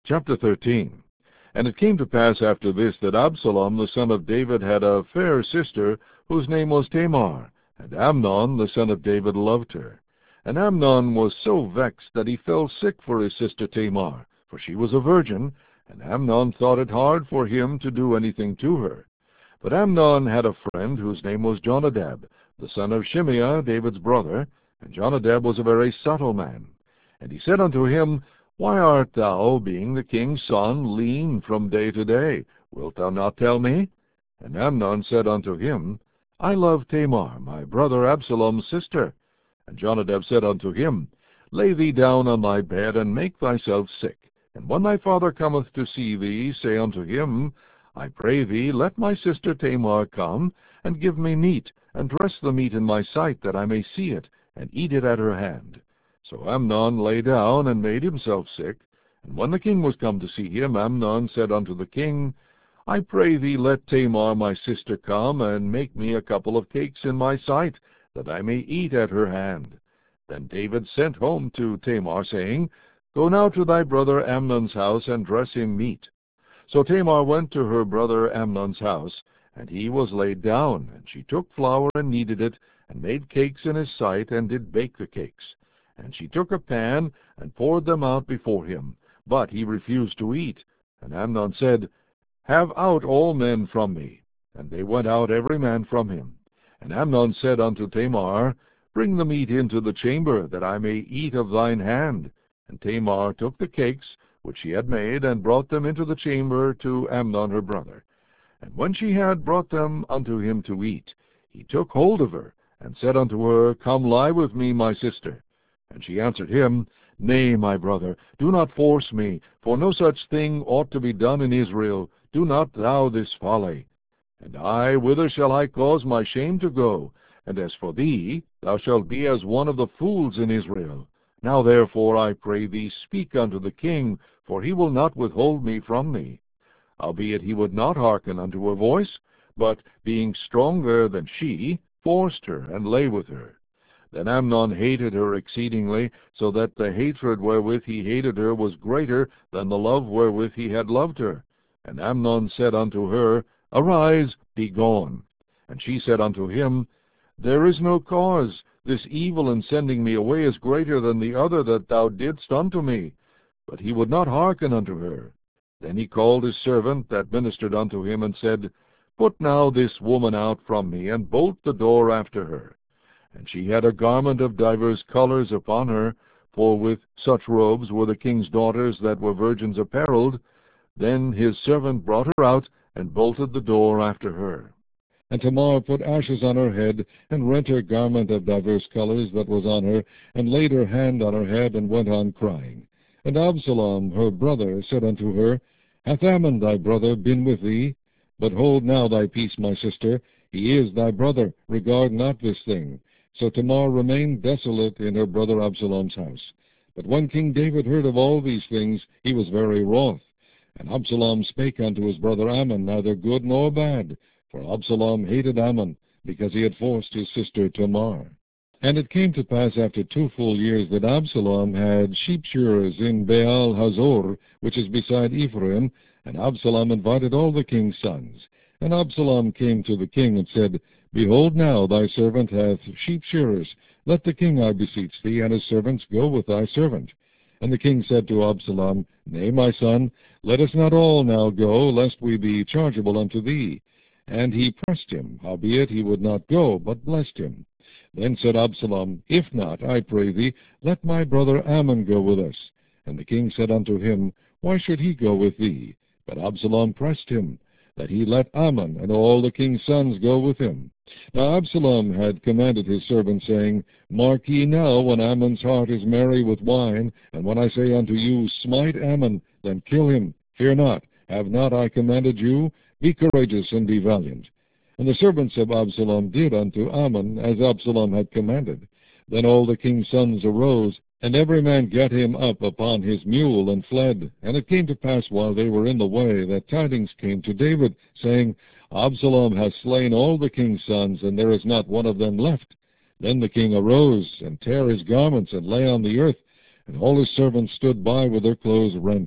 Chapter 13. And it came to pass after this that Absalom the son of David had a fair sister, whose name was Tamar, and Amnon the son of David loved her. And Amnon was so vexed that he fell sick for his sister Tamar, for she was a virgin, and Amnon thought it hard for him to do anything to her. But Amnon had a friend whose name was Jonadab, the son of Shimeah, David's brother, and Jonadab was a very subtle man. And he said unto him, Why art thou, being the king's son, lean from day to day? Wilt thou not tell me? And Amnon said unto him, I love Tamar, my brother Absalom's sister. And Jonadab said unto him, Lay thee down on thy bed, and make thyself sick. And when thy father cometh to see thee, say unto him, I pray thee, let my sister Tamar come, and give me meat, and dress the meat in my sight, that I may see it, and eat it at her hand. So Amnon lay down, and made himself sick. And when the king was come to see him, Amnon said unto the king, I pray thee, let Tamar my sister come, and make me a couple of cakes in my sight, that I may eat at her hand. Then David sent home to Tamar, saying, Go now to thy brother Amnon's house, and dress him meat. So Tamar went to her brother Amnon's house, and he was laid down, and she took flour and kneaded it, and made cakes in his sight, and did bake the cakes. And she took a pan, and poured them out before him. But he refused to eat. And Amnon said, Have out all men from me. And they went out every man from him. And Amnon said unto Tamar, Bring the meat into the chamber, that I may eat of thine hand. And Tamar took the cakes, which she had made, and brought them into the chamber to Amnon her brother. And when she had brought them unto him to eat, he took hold of her, and said unto her, Come lie with me, my sister. And she answered him, Nay, my brother, do not force me, for no such thing ought to be done in Israel. Do not thou this folly. And I, whither shall I cause my shame to go? And as for thee, thou shalt be as one of the fools in Israel. Now therefore, I pray thee, speak unto the king, for he will not withhold me from thee. Howbeit he would not hearken unto her voice, but, being stronger than she, forced her, and lay with her. Then Amnon hated her exceedingly, so that the hatred wherewith he hated her was greater than the love wherewith he had loved her. And Amnon said unto her, Arise, be gone. And she said unto him, There is no cause. This evil in sending me away is greater than the other that thou didst unto me. But he would not hearken unto her. Then he called his servant that ministered unto him, and said, Put now this woman out from me, and bolt the door after her. And she had a garment of divers colors upon her, for with such robes were the king's daughters that were virgins apparelled. Then his servant brought her out, and bolted the door after her. And Tamar put ashes on her head, and rent her garment of divers colors that was on her, and laid her hand on her head, and went on crying. And Absalom her brother said unto her, Hath Ammon thy brother been with thee? But hold now thy peace, my sister, he is thy brother, regard not this thing. So Tamar remained desolate in her brother Absalom's house. But when King David heard of all these things, he was very wroth. And Absalom spake unto his brother Ammon, neither good nor bad, for Absalom hated Ammon, because he had forced his sister Tamar. And it came to pass after 2 full years that Absalom had sheep shearers in Baal Hazor, which is beside Ephraim, and Absalom invited all the king's sons. And Absalom came to the king, and said, Behold now, thy servant hath sheep shearers. Let the king, I beseech thee, and his servants go with thy servant. And the king said to Absalom, Nay, my son, let us not all now go, lest we be chargeable unto thee. And he pressed him, howbeit he would not go, but blessed him. Then said Absalom, If not, I pray thee, let my brother Ammon go with us. And the king said unto him, Why should he go with thee? But Absalom pressed him, that he let Ammon and all the king's sons go with him. Now Absalom had commanded his servants, saying, Mark ye now, when Ammon's heart is merry with wine, and when I say unto you, Smite Ammon, then kill him. Fear not, have not I commanded you? Be courageous and be valiant. And the servants of Absalom did unto Ammon as Absalom had commanded. Then all the king's sons arose, and every man gat him up upon his mule, and fled. And it came to pass, while they were in the way, that tidings came to David, saying, Absalom hath slain all the king's sons, and there is not one of them left. Then the king arose, and tare his garments, and lay on the earth. And all his servants stood by with their clothes rent.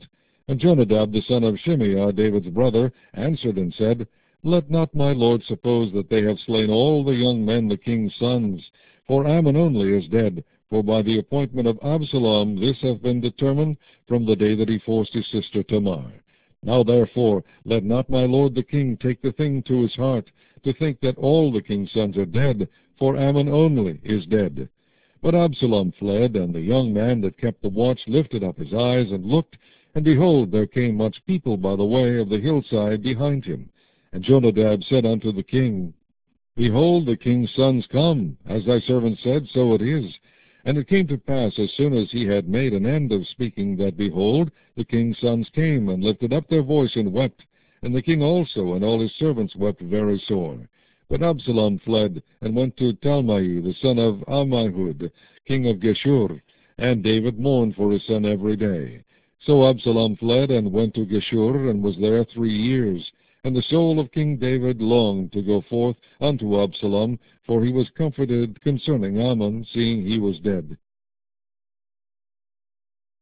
And Jonadab the son of Shimeah, David's brother, answered and said, Let not my lord suppose that they have slain all the young men the king's sons, for Ammon only is dead. For by the appointment of Absalom this hath been determined from the day that he forced his sister Tamar. Now therefore let not my lord the king take the thing to his heart, to think that all the king's sons are dead, for Ammon only is dead. But Absalom fled, and the young man that kept the watch lifted up his eyes and looked, and behold, there came much people by the way of the hillside behind him. And Jonadab said unto the king, Behold, the king's sons come, as thy servant said, so it is. And it came to pass, as soon as he had made an end of speaking, that, behold, the king's sons came, and lifted up their voice, and wept. And the king also and all his servants wept very sore. But Absalom fled, and went to Talmai, the son of Ammihud, king of Geshur. And David mourned for his son every day. So Absalom fled, and went to Geshur, and was there 3 years. And the soul of King David longed to go forth unto Absalom, for he was comforted concerning Ammon, seeing he was dead.